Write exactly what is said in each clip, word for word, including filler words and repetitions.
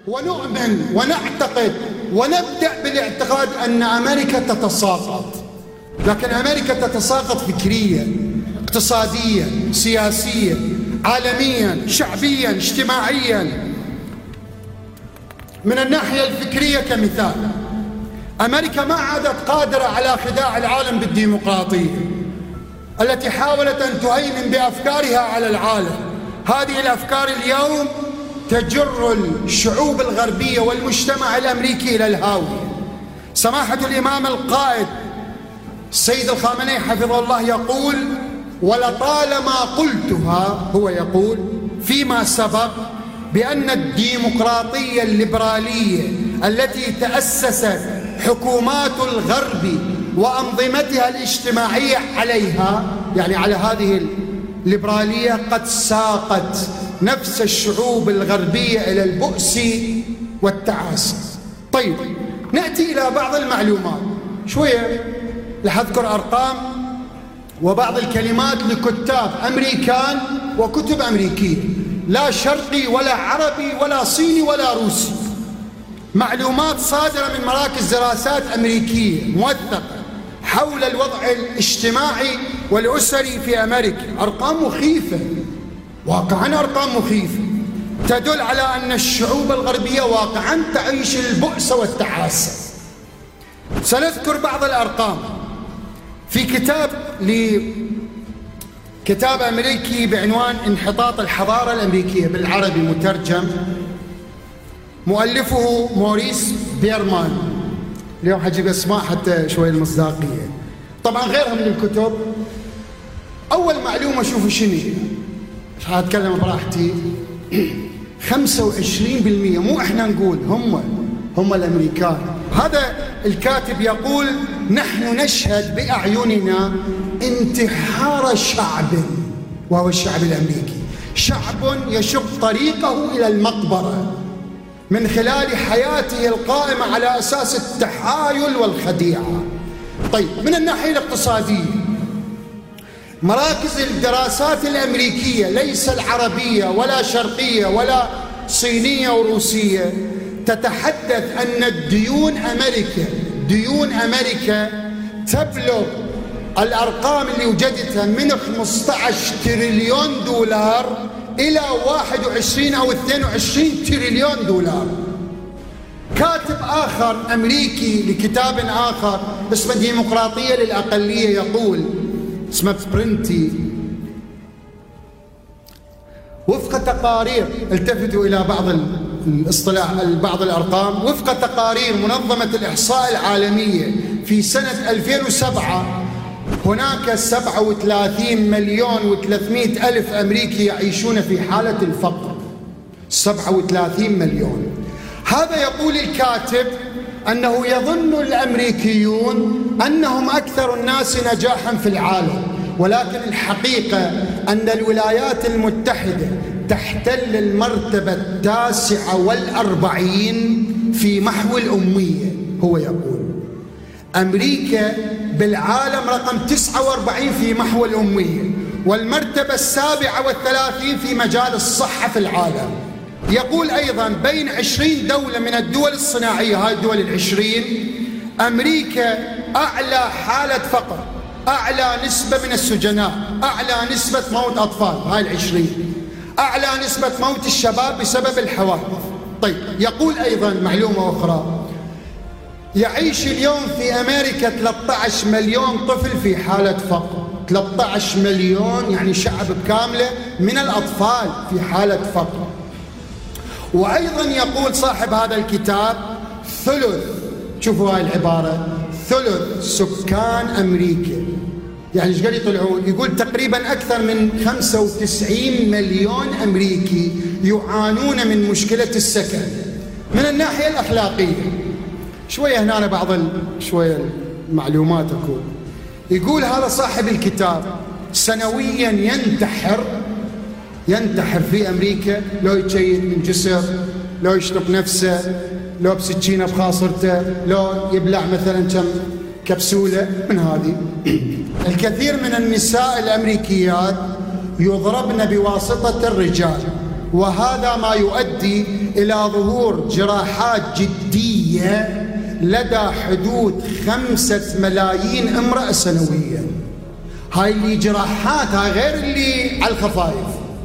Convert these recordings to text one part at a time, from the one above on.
ونؤمن ونعتقد ونبدأ بالاعتقاد أن أمريكا تتساقط، لكن أمريكا تتساقط فكريا، اقتصاديا، سياسيا، عالميا، شعبيا، اجتماعيا. من الناحية الفكرية كمثال، أمريكا ما عادت قادرة على خداع العالم بالديمقراطية التي حاولت أن تهيمن بأفكارها على العالم. هذه الأفكار اليوم تجر الشعوب الغربية والمجتمع الأمريكي إلى الهاوية. سماحة الإمام القائد السيد الخامنئي حفظه الله يقول: ولطالما قلتها، هو يقول فيما سبق، بأن الديمقراطية الليبرالية التي تأسست حكومات الغرب وأنظمتها الاجتماعية عليها، يعني على هذه الليبرالية، قد ساقت نفس الشعوب الغربية إلى البؤس والتعاسة. طيب، نأتي إلى بعض المعلومات شوية، لأذكر أرقام وبعض الكلمات لكتاب أمريكان وكتب أمريكية، لا شرقي ولا عربي ولا صيني ولا روسي. معلومات صادرة من مراكز دراسات أمريكية موثقة حول الوضع الاجتماعي والأسري في أمريكا. أرقام مخيفة، واقعا أرقام مخيفة تدل على أن الشعوب الغربية واقعا تعيش البؤس والتعاسة. سنذكر بعض الأرقام في كتاب لكتاب أمريكي بعنوان انحطاط الحضارة الأمريكية، بالعربي مترجم، مؤلفه موريس بيرمان. اليوم حجيب اسماء حتى شوي المصداقية، طبعا غيرها من الكتب. أول معلومة شوفوا شنو، هتكلم براحتي. خمسة وعشرين بالمئة، مو احنا نقول، هم هم الأمريكان. هذا الكاتب يقول: نحن نشهد بأعيننا انتحار شعب، وهو الشعب الأمريكي، شعب يشق طريقه إلى المقبرة من خلال حياته القائمة على أساس التحايل والخديعة. طيب، من الناحية الاقتصادية، مراكز الدراسات الأمريكية، ليس العربية ولا شرقية ولا صينية وروسية، تتحدث أن الديون أمريكا ديون أمريكا تبلغ الأرقام اللي وجدتها من خمسة عشر تريليون دولار إلى واحد وعشرين أو اثنين وعشرين تريليون دولار. كاتب آخر أمريكي لكتاب آخر اسمه ديمقراطية للأقلية يقول، اسمه برنتي، وفق تقارير، التفتوا إلى بعض الاصطلاح بعض الأرقام، وفق تقارير منظمة الإحصاء العالمية في سنة ألفين وسبعة هناك سبعة وثلاثين مليون وثلاثمئة ألف أمريكي يعيشون في حالة الفقر. سبعة وثلاثين مليون. هذا يقول الكاتب أنه يظن الأمريكيون أنهم أكثر الناس نجاحا في العالم، ولكن الحقيقة أن الولايات المتحدة تحتل المرتبة التاسعة والأربعين في محو الأمية. هو يقول أمريكا بالعالم رقم تسعة وأربعين في محو الأمية، والمرتبة السابعة والثلاثين في مجال الصحة في العالم. يقول أيضا بين عشرين دولة من الدول الصناعية، هاي الدول العشرين، أمريكا أعلى حالة فقر، أعلى نسبة من السجناء، أعلى نسبة موت أطفال، هاي العشرين، أعلى نسبة موت الشباب بسبب الحوادث. طيب، يقول أيضا معلومة أخرى، يعيش اليوم في أمريكا ثلاثة عشر مليون طفل في حالة فقر. ثلاثة عشر مليون يعني شعب كاملة من الأطفال في حالة فقر. وأيضا يقول صاحب هذا الكتاب ثلث، شوفوا هاي العبارة، ثلث سكان أمريكا، يعني ايش قال يطلعون؟ يقول تقريبا أكثر من خمسة وتسعين مليون أمريكي يعانون من مشكلة السكن. من الناحية الأخلاقية شوية هنا بعض شوية المعلومات أقول. يقول هذا صاحب الكتاب سنويا ينتحر ينتحر في أمريكا، لو يتشيد من جسر، لو يشنق نفسه، لو بسكينة بخاصرته، لو يبلع مثلا كم كبسولة من هذه. الكثير من النساء الأمريكيات يضربن بواسطة الرجال، وهذا ما يؤدي إلى ظهور جراحات جدية لدى حدود خمسة ملايين امرأة سنويا. هاي اللي جراحاتها غير اللي على الخفايف.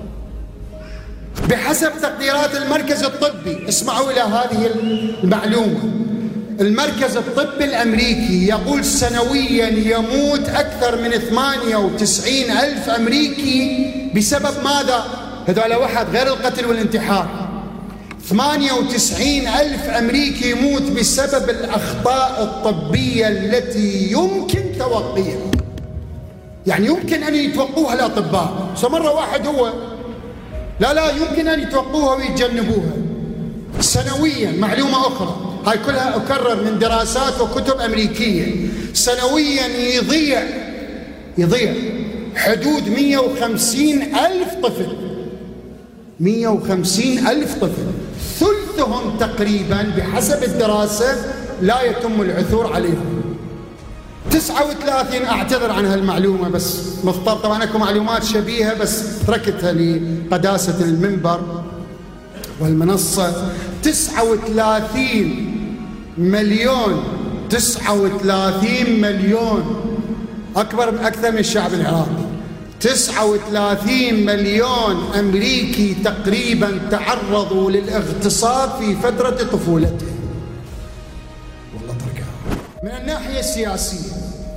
بحسب تقديرات المركز الطبي، اسمعوا إلى هذه المعلومة، المركز الطبي الأمريكي يقول سنويا يموت أكثر من ثمانية وتسعين ألف أمريكي بسبب ماذا؟ هذول واحد غير القتل والانتحار. ثمانية وتسعين ألف أمريكي يموت بسبب الأخطاء الطبية التي يمكن توقيها، يعني يمكن أن يتوقوها الأطباء. مرة واحد هو لا لا يمكن أن يتوقوها ويتجنبوها سنويا. معلومة أخرى، هاي كلها أكرر من دراسات وكتب أمريكية، سنويا يضيع يضيع حدود مئة وخمسين ألف طفل، مئة وخمسين ألف طفل، ثلثهم تقريبا بحسب الدراسة لا يتم العثور عليهم. تسعة وثلاثين، أعتذر عن هالمعلومة بس مضطر، طبعا أكو معلومات شبيهة بس تركتها لقداسة المنبر والمنصة. تسعة وثلاثين مليون، تسعة وثلاثين مليون، أكبر أكثر من الشعب العراقي. تسعة وثلاثين مليون أمريكي تقريبا تعرضوا للاغتصاب في فترة طفولتهم. والله تركها. من الناحية السياسية،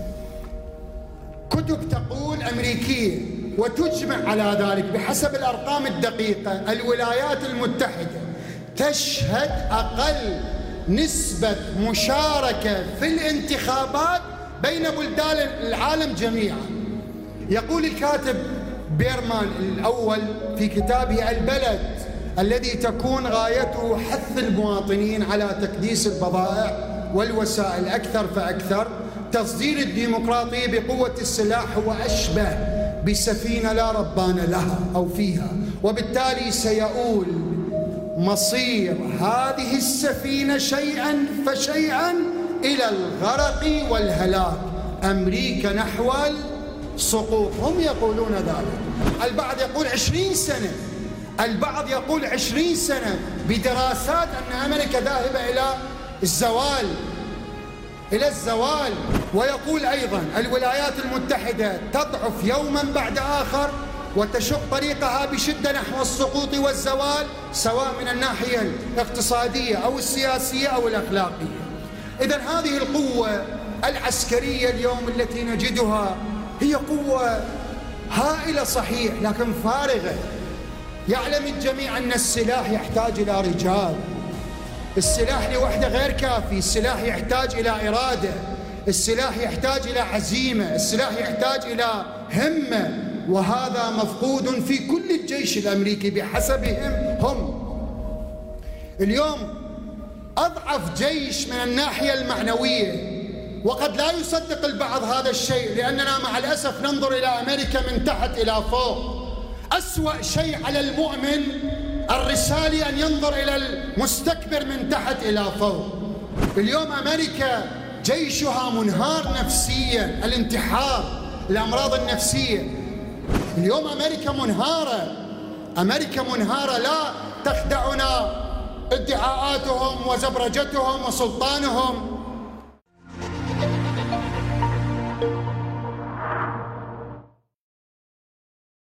كتب تقول أمريكية وتجمع على ذلك بحسب الأرقام الدقيقة، الولايات المتحدة تشهد أقل نسبة مشاركة في الانتخابات بين بلدان العالم جميعا. يقول الكاتب بيرمان الأول في كتابه البلد الذي تكون غايته حث المواطنين على تكديس البضائع والوسائل أكثر فأكثر، تصدير الديمقراطية بقوة السلاح هو أشبه بسفينة لا ربان لها أو فيها، وبالتالي سيؤول مصير هذه السفينة شيئا فشيئا إلى الغرق والهلاك. أمريكا نحو السقوط، هم يقولون ذلك. البعض يقول عشرين سنة، البعض يقول عشرين سنة، بدراسات أن أمريكا ذاهبة إلى الزوال، إلى الزوال. ويقول أيضا الولايات المتحدة تضعف يوما بعد آخر وتشق طريقها بشدة نحو السقوط والزوال، سواء من الناحية الاقتصادية أو السياسية أو الأخلاقية. إذن هذه القوة العسكرية اليوم التي نجدها هي قوة هائلة صحيح، لكن فارغة. يعلم الجميع أن السلاح يحتاج إلى رجال، السلاح لوحده غير كافي، السلاح يحتاج إلى إرادة، السلاح يحتاج إلى عزيمة، السلاح يحتاج إلى همة، وهذا مفقود في كل الجيش الأمريكي بحسبهم هم. اليوم أضعف جيش من الناحية المعنوية، وقد لا يصدق البعض هذا الشيء لأننا مع الأسف ننظر إلى أمريكا من تحت إلى فوق. أسوأ شيء على المؤمن الرسالي أن ينظر إلى المستكبر من تحت إلى فوق. اليوم أمريكا جيشها منهار نفسيا، الانتحار، الأمراض النفسية. اليوم أمريكا منهارة، أمريكا منهارة، لا تخدعنا ادعاءاتهم وزبرجتهم وسلطانهم.